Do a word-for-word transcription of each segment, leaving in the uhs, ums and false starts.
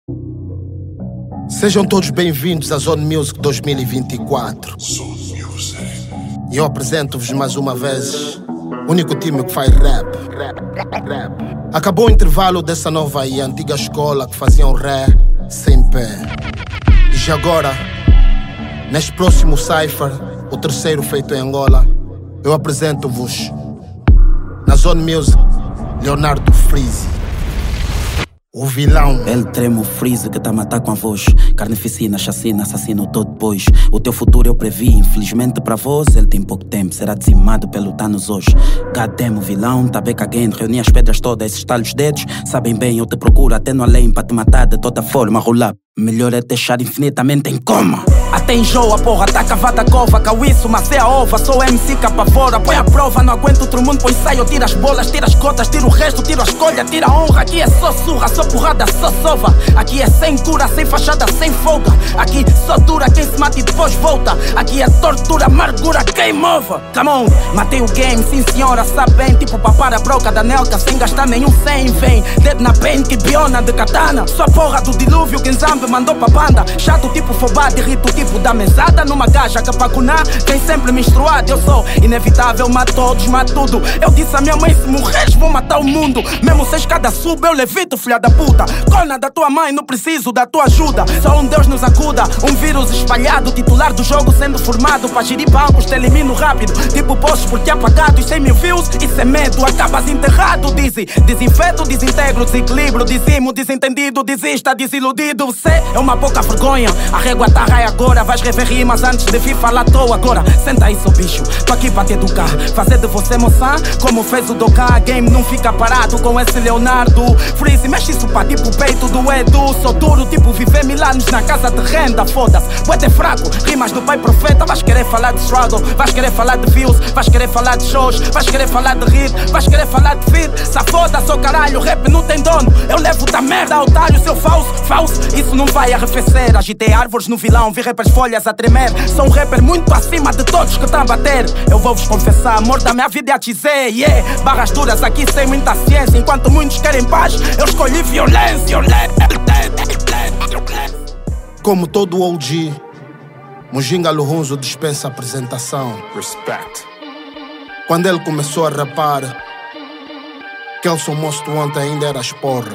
Sejam todos bem-vindos à Zone Music dois mil e vinte e quatro. E eu apresento-vos mais uma vez o único time que faz rap. Acabou o intervalo dessa nova e antiga escola que faziam ré sem pé. E já agora, neste próximo Cypher, o terceiro feito em Angola, eu apresento-vos na Zone Music Leonardo Freeze, o vilão. Ele treme o Freeze que tá a matar com a voz. Carnificina, chacina, assassino todo depois. O teu futuro eu previ, infelizmente para vós ele tem pouco tempo, será dizimado pelo Thanos hoje. Goddamn, o vilão, tá back again. Reuni as pedras todas, esses os dedos. Sabem bem, eu te procuro até no além para te matar de toda forma, rolar. Melhor é deixar infinitamente em coma. Até enjoa, porra, tá cavada a cova. Cauíço, mas é a ova, sou M C capa fora. Põe a prova, não aguento outro mundo, põe saio. Tira as bolas, tira as cotas, tira o resto, tira a escolha, tira a honra. Aqui é só surra, só porrada, só sova. Aqui é sem cura, sem fachada, sem folga. Aqui só dura quem se mata e depois volta. Aqui é tortura, amargura, game over. Come on, matei o game, sim senhora, sabe bem. Tipo papar a broca da Nelka, sem gastar nenhum cem. Vem, dedo na pen, que biona de katana. Só porra do dilúvio, quem zambe mandou pra banda. Chato tipo fobado, irrito tipo da mesada. Numa gaja que pra cunar, tem sempre menstruado. Eu sou inevitável, mato todos, mato tudo. Eu disse a minha mãe, se morreres vou matar o mundo. Mesmo se escada suba, eu levito, filha da puta. Cona da tua mãe, não preciso da tua ajuda. Só um Deus nos acuda, um vírus espalhado. Titular do jogo sendo formado, pra gerir bancos, te elimino rápido. Tipo postos porque apagado e cem mil views. Isso é medo, acabas enterrado. Dizem, desinfeto, desintegro, desequilíbrio. Dizimo, desentendido, desista, desiludido. Você é uma pouca vergonha, a régua tá raia agora. Vais rever rimas antes de vir falar à toa agora. Senta aí, seu bicho, tô aqui pra te educar. Fazer de você moça, como fez o Doka. Game não fica parado com esse Leonardo Freeze. Mexe isso pra tipo peito do Edu. Sou duro, tipo viver mil anos na casa de renda. Foda-se, poeta é fraco, rimas do pai profeta. Vais querer falar de struggle, vais querer falar de views, vais querer falar de shows, vais querer falar de rir, vais querer falar de feed. Sa foda, seu caralho, rap não tem dono. Eu levo da merda, otário, seu falso, falso. Isso não vai arrefecer. Agitei árvores no vilão, vi rappers folhas a tremer. Sou um rapper muito acima de todos que estão a bater. Eu vou vos confessar, amor da minha vida é a dizer, yeah. Barras duras aqui sem muita ciência. Enquanto muitos querem paz, eu escolhi violência. Como todo O G, Mujinga Luhunzo dispensa apresentação. Respect. Quando ele começou a rapar, Kelson Most Wanted ainda era as porra.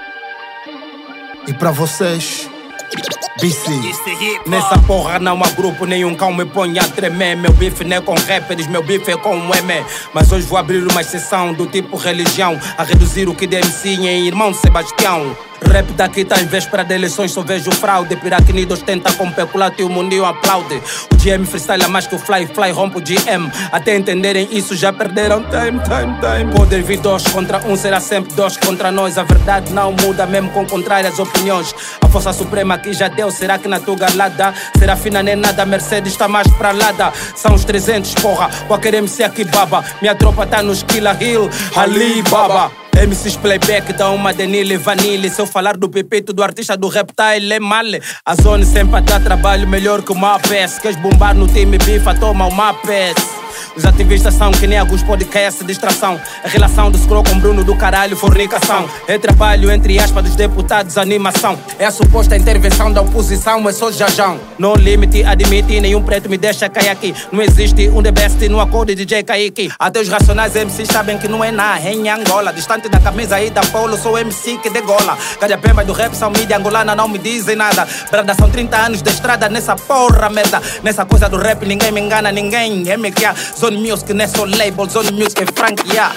E pra vocês, B C. Nessa porra não há grupo, nenhum cão me põe a tremer. Meu bife não é com rappers, meu bife é com o M. Mas hoje vou abrir uma exceção do tipo religião, a reduzir o que de M C em irmão Sebastião. Rap daqui tá em véspera de eleições, só vejo fraude. Piracnidos tenta com peculato e o mundinho aplaude. O G M freestyle é mais que o Fly, Fly rompe o G M. Até entenderem isso já perderam time, time, time. Poder vir dois contra um, será sempre dois contra nós. A verdade não muda mesmo com contrárias opiniões. A força suprema aqui já deu, será que na tua galada? Será fina nem nada, Mercedes tá mais pra lada. São os trezentos, porra, qualquer M C aqui baba. Minha tropa tá no Skilla Hill, Ali Baba. M Cs playback dá uma Denile Vanille. Se eu falar do pepito do artista do rap tá ele é mal. A zona sempre dá trabalho melhor que uma peça. Queres bombar no time bifa, toma uma peça. Os ativistas são que nem alguns podcasts, distração. A relação do Scroll com Bruno do caralho, fornicação. É trabalho entre aspas dos deputados, animação. É a suposta intervenção da oposição, é só jajão. No limite, admite, nenhum preto me deixa cair aqui. Não existe um The Best no acorde de D J Kaique. Até os racionais M Cs sabem que não é na em Angola. Distante da camisa aí da Polo, sou M C que degola. Cada pemba do rap são mídia angolana, não me dizem nada. Brada, são trinta anos de estrada nessa porra merda. Nessa coisa do rap ninguém me engana, ninguém é me que Zone Music não é só label, Zone Music é franquia.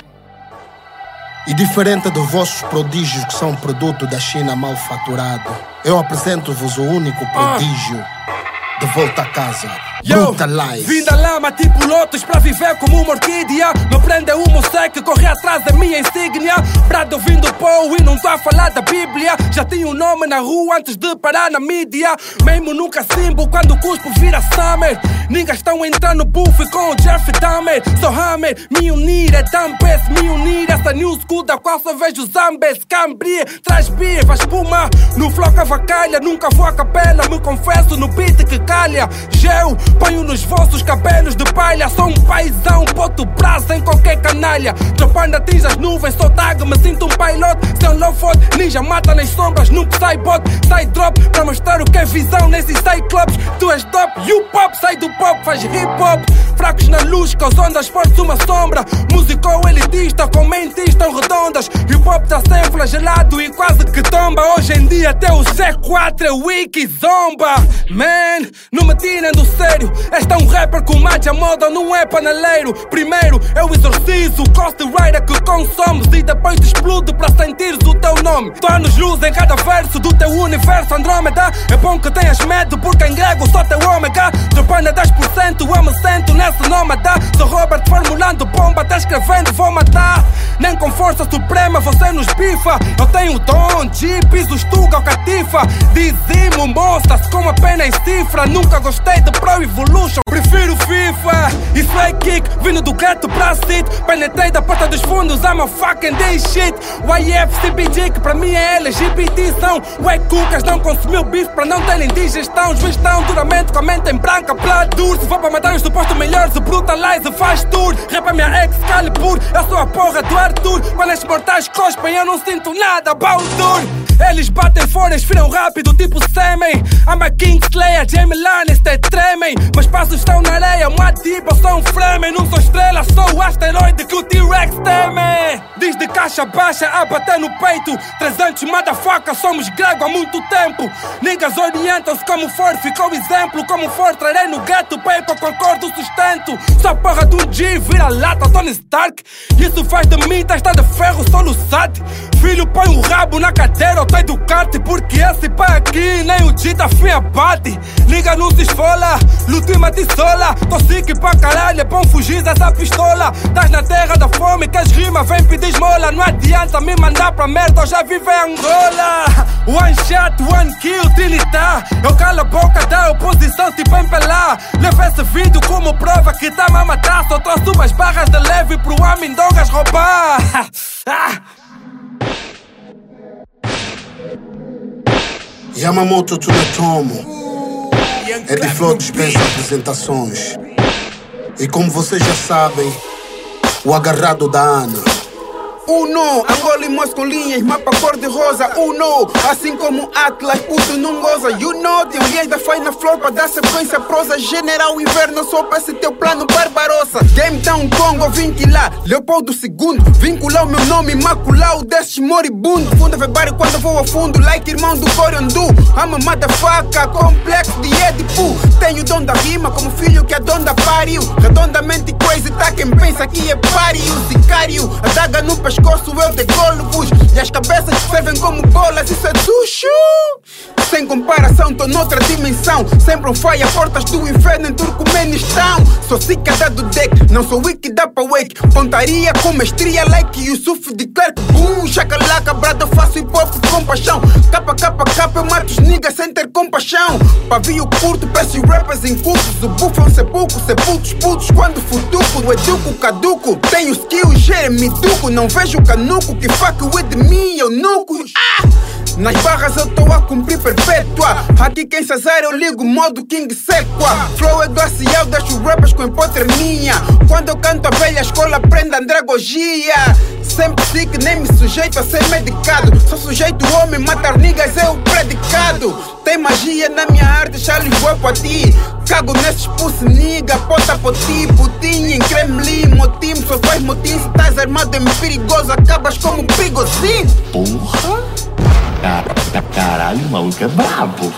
E diferente dos vossos prodígios que são produto da China mal faturado, eu apresento-vos o único prodígio de volta a casa. Yo, vim da lama tipo lotos pra viver como uma orquídea. Não prende o moço que corre atrás da minha insígnia. Brado vindo Paul e não tô a falar da Bíblia. Já tinha um nome na rua antes de parar na mídia. Mesmo nunca simbo quando o cuspo vira Summer. Niggas estão entrando no buff com o Jeffrey Dahmer. Sou Hammer, me unir é Dumpes. Me unir essa new school da qual só vejo zambes. Cambria, traz beer, faz espuma. no flow cavacalha, nunca vou a capela, me confesso no beat que calha. Gel, ponho nos vossos cabelos de palha. Sou um paizão, boto braço em qualquer canalha. Trapando atinge as nuvens, sou tag, me sinto um pilot. Sem low fold, ninja mata nas sombras, nunca sai bot. Sai drop, pra mostrar o que é visão nesses cyclops. Tu és top, you pop, sai do pop, faz hip hop. Fracos na luz, causando as fortes uma sombra. Músico elitista, com mentes tão redondas. Hip hop tá sempre flagelado e quase que tomba. Hoje em dia até o C quatro é wiki zomba. Man, não me tirem do sério. Este é um rapper com magia moda, não é paneleiro. Primeiro eu exorcizo o Ghost Rider que consomes e depois te explodo pra sentires o teu nome. Tu anos luz em cada verso do teu universo Andrômeda. É bom que tenhas medo porque em grego só teu ômega. Trapando é dez por cento, eu me sento nessa nómada. Sou Robert formulando bomba, tá escrevendo, vou matar. Nem com força suprema você nos bifa. Eu tenho dom, jeeps, o Stuga ou Catifa. Dizimo, mostra-se com a pena em cifra. Nunca gostei de Pro Evolution, prefiro FIFA. Isso é kick, vindo do gueto pra sit. Penetrei da porta dos fundos, I'm a fucking this shit. Y F C B G que pra mim é L G B T são. Ué cucas não consumiu bife pra não terem digestão. Os juízes estão duramente com a mente em branca, pladur. Se for pra matar os supostos melhores, o brutalize faz tour. Rapa minha Excalibur, eu sou a porra do Arthur. Quando estes mortais cospem eu não sinto nada, Baldur. Eles batem fora, esfriam rápido, tipo sêmen. I'm a Kingslayer, Jamie Lannister, tremem. Meus passos estão na areia, uma tipo, eu sou um Fremen. Não sou estrela, sou o asteroide que o T-Rex teme. Diz de caixa baixa a bater no peito. trezentos motherfuckers, somos grego há muito tempo. Niggas orientam-se como for, ficou exemplo. Como for, trarei no ghetto, paper, concordo, sustento. Só porra de um G, vira lata, Tony Stark. Isso faz de mim, testa de ferro, soluçado. Filho, põe o rabo na cadeira, ou do kart. Porque esse pai aqui, nem o Tita fim abate. Liga, não se esfola, lutima te sola. Tô sick pra caralho, é bom fugir dessa pistola. Tás na terra da fome, que as rimas vem pedir esmola. Não adianta me mandar pra merda, eu já vivo em Angola. One shot, one kill, trinita. Eu calo a boca da oposição, tipo em pelar. Leva esse vídeo como prova que tá-me a matar. Só trouxe umas barras de leve pro Amindongas roubar. Yamamoto Tsunetomo é de flow dispensa apresentações. E como vocês já sabem, o agarrado da Ana. Uno, Angola e Moço com linhas, mapa cor-de-rosa. Uno, assim como Atlas, puto não goza. You know, tem um da Faina Flor pra dar sequência prosa. General Inverno, só pra esse teu plano Barbarossa. Game Town Congo, vim que lá, Leopoldo segundo. Vincular o meu nome, macular o desses moribundo. Funda Febário quando vou a fundo, like irmão do Coriondu. I'm a motherfucker, complexo de Edipo. Tenho dom da rima, como filho que a dona pariu. Redondamente crazy, tá quem pensa que é pariu. Sicário, a daga no pescoço, eu decolo-vos. E as cabeças servem como bolas, isso é sushi. Sem comparação, tô noutra dimensão. Sempre um faia, portas do inferno em Turcomenistão. Sou cicada do deck, não sou wiki da pa wake. Pontaria com mestria, like Yusuf de Clark. Boom, chacalaca, brada, faço hip hop com paixão. Capa, capa, capa, eu mato os niggas sem ter compaixão. Pavio curto, peço rappers em cursos. O bufo é um sepulcro, sepultos putos quando futuco. O educo, caduco, tenho skill, Jeremy Duco. Não vejo canuco que fuck with me, eu nuco. Ah! Nas barras eu tô a cumprir perpétua. Aqui quem se azar eu ligo modo King Sequa. Flow é glacial, deixo rappers com hipotermia. Quando eu canto a velha escola aprendo andragogia. Sempre sick, nem me sujeito a ser medicado. Sou sujeito homem, matar niggas é o predicado. Tem magia na minha arte, Charlie Guapo a ti. Cago nesses pussy nigga, pota poti. Putinho em Kremlin, motim, só faz motim. Se estás armado em perigoso, acabas como perigosinho. Porra! Caralho, o maluco é brabo.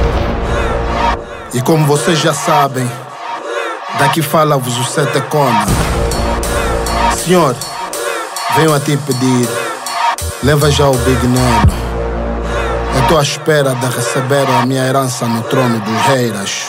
E como vocês já sabem, daqui fala-vos o Sete Cona. Senhor, venho a ti pedir, leva já o Big Neno. Eu estou à espera de receber a minha herança no trono dos reiras.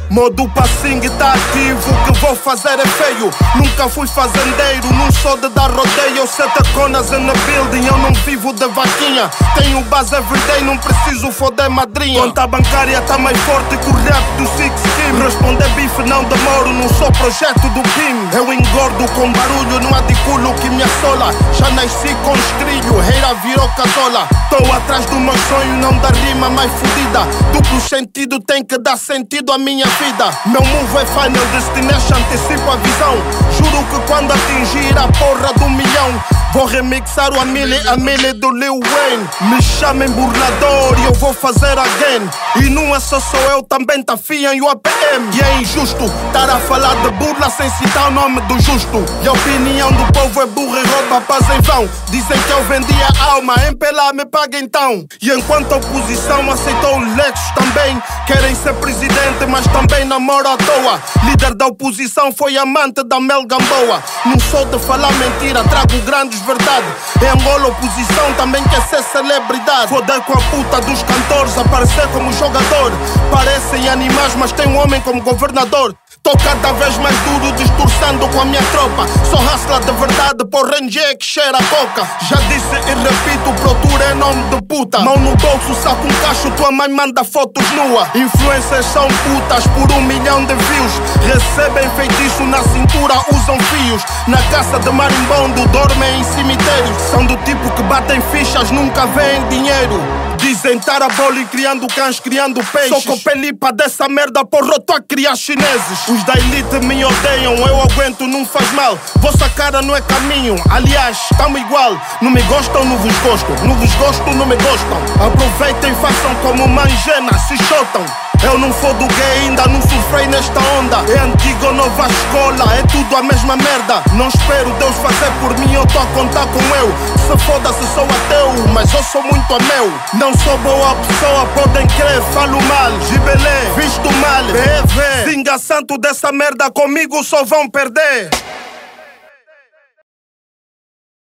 Modo passingue tá ativo, o que vou fazer é feio. Nunca fui fazendeiro, não sou de dar rodeio. Sete conas in the building, eu não vivo de vaquinha. Tenho base everyday, não preciso foder madrinha. Conta bancária tá mais forte que o rap do Six Kim. Responder bife não demoro, não sou projeto do P I M. Eu engordo com barulho, não há de culo que me assola. Já nasci com escrilho, reira virou casola. Tô atrás do meu sonho, não dá rima mais fodida. Duplo sentido tem que dar sentido à minha vida. Meu move é Final Destination, antecipo a visão. Juro que quando atingir a porra do milhão, vou remixar o Amile, Amile do Lil Wayne. Me chamem burlador e eu vou fazer again. E não é só sou eu, também tá Fian e o A P M. E é injusto estar a falar de burla sem citar o nome do justo. E a opinião do povo é burra e rouba paz em vão. Dizem que eu vendi a alma, em pela me paga então. E enquanto a oposição aceitou os Lexus também, querem ser presidente, mas também namora à toa. Líder da oposição foi amante da Mel Gamboa. Não sou de falar mentira, trago grandes verdade. Em Angola oposição também quer ser celebridade. Foder com a puta dos cantores, aparecer como jogador. Parecem animais, mas tem um homem como governador. Tô cada vez mais duro, distorcendo com a minha tropa. Sou hustler de verdade, por ranger que cheira a coca. Já disse e repito, procura em nome de puta. Mão no bolso, saco um cacho, tua mãe manda fotos nua. Influencers são putas por um milhão de views. Recebem feitiço na cintura, usam fios. Na caça de marimbondo, dormem em cemitérios. São do tipo que batem fichas, nunca veem dinheiro. Dizem estar a bola e criando cães, criando peixes. Sou copelipa dessa merda, porra, tô a criar chineses. Os da elite me odeiam, eu aguento, não faz mal. Vossa cara não é caminho, aliás, tamo igual. Não me gostam, não vos gosto. Não vos gosto, não me gostam. Aproveitem, façam como Mangena, se chotam. Eu não fodo gay, ainda não surfei nesta onda. É antiga ou nova escola, é tudo a mesma merda. Não espero Deus fazer por mim, eu tô a contar com eu. Se foda se sou ateu, mas eu sou muito a meu. Não sou boa pessoa, podem crer, falo mal. Gibelé, visto mal, B V. Singa santo dessa merda, comigo só vão perder.